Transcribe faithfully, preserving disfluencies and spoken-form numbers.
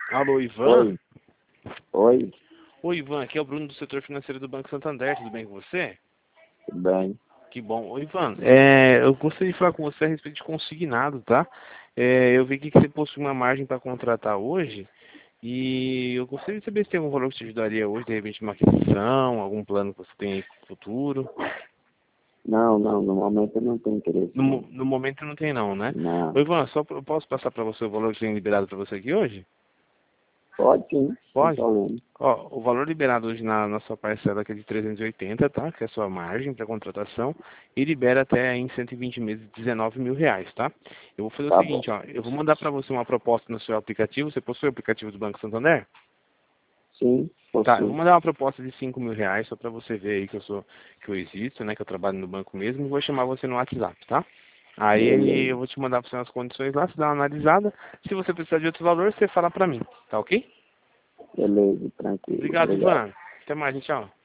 Alô, Ivan? Oi. Oi, Oi, Ivan, aqui é o Bruno do setor financeiro do Banco Santander, tudo bem com você? tudo bem? Que bom. Oi, Ivan, é, eu gostaria de falar com você a respeito de consignado, tá? É, eu vi aqui que você possui uma margem para contratar hoje e eu gostaria de saber se tem algum valor que te ajudaria hoje, de repente uma aquisição, algum plano que você tem aí para o futuro. Não, não, no momento eu não tenho interesse, No, mo- não. no momento não tem não, né? Oi, Não. Ivan, só pra- eu posso passar para você o valor que tem liberado para você aqui hoje? Pode sim, sem Pode? problema. Ó, o valor liberado hoje na, na sua parcela aqui é de trezentos e oitenta, tá? Que é a sua margem para contratação. E libera até em cento e vinte meses dezenove mil reais, tá? Eu vou fazer o Tá bom. seguinte, ó. Eu vou mandar para você uma proposta no seu aplicativo. Você possui o aplicativo do Banco Santander? Sim, Tá, eu vou possuo. mandar uma proposta de cinco mil reais só para você ver aí que eu sou, que eu existo, né? Que eu trabalho no banco mesmo. E vou chamar você no WhatsApp, tá? Aí eu Beleza. vou te mandar para você as condições lá, você dá uma analisada. Se você precisar de outro valor, você fala para mim, tá ok? Beleza, tranquilo. Obrigado, Obrigado. Ivan. Até mais, tchau.